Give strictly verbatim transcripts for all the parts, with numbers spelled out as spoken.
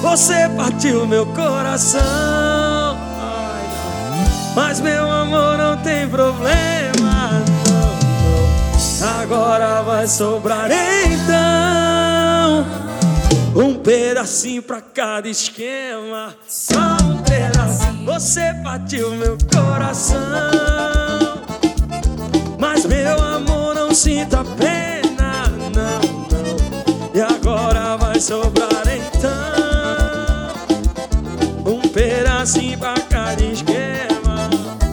Você partiu meu coração. Ai, mas meu amor não tem problema, não, não. Agora vai sobrar então um pedacinho pra cada esquema. Só um pedacinho. Você partiu meu coração, mas meu amor não sinta pena, não, não. E agora vai sobrar então um pedacinho pra cada esquema.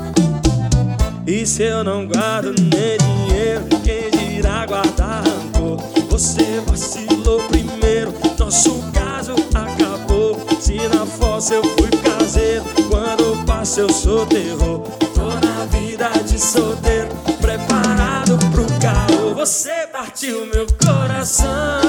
E se eu não guardo nem dinheiro, quem dirá guardar rancor? Você vacilou primeiro, nosso caso acabou. Se na fossa eu fui caseiro, quando passo eu sou terror. Tô na vida de solteiro, preparado pro caô. Você partiu meu coração,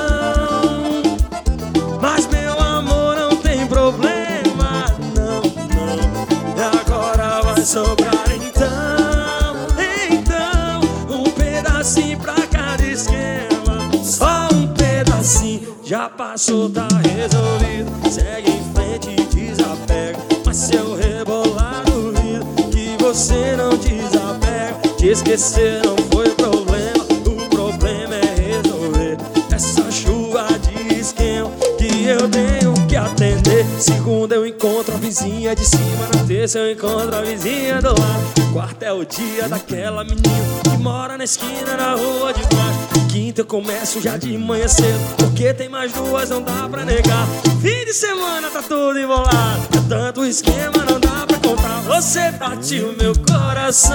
mas meu amor não tem problema, não, não. E agora vai sobrar então, então um pedacinho pra cada esquema. Só um pedacinho, já passou, tá resolvido. Segue em frente e desapega. Mas se eu rebolar duvido que você não desapega. Te esquecer não foi problema, o problema é resolver essa chuva de esquema que eu tenho que atender. Segunda eu encontro a vizinha de cima, na terça eu encontro a vizinha do lado. Quarta é o dia daquela menina que mora na esquina, na rua de baixo. Quinta eu começo já de manhã cedo, porque tem mais duas, não dá pra negar. Fim de semana tá tudo embolado, é tanto esquema, não dá pra contar. Você partiu meu coração,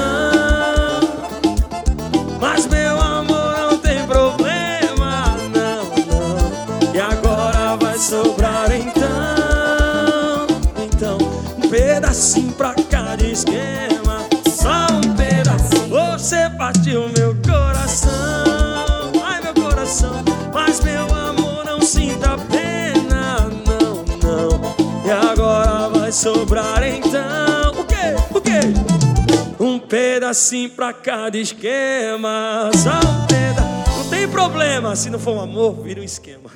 mas meu amor não tem problema, não, não. E agora vai sobrar então, então um pedacinho pra cada esquema. Só um pedacinho. Você partiu meu coração, ai meu coração, mas meu amor não sinta pena, não, não. E agora vai sobrar então o quê? O quê? Um pedacinho pra cada esquema. Só um pedacinho. Não tem problema, se não for um amor, vira um esquema.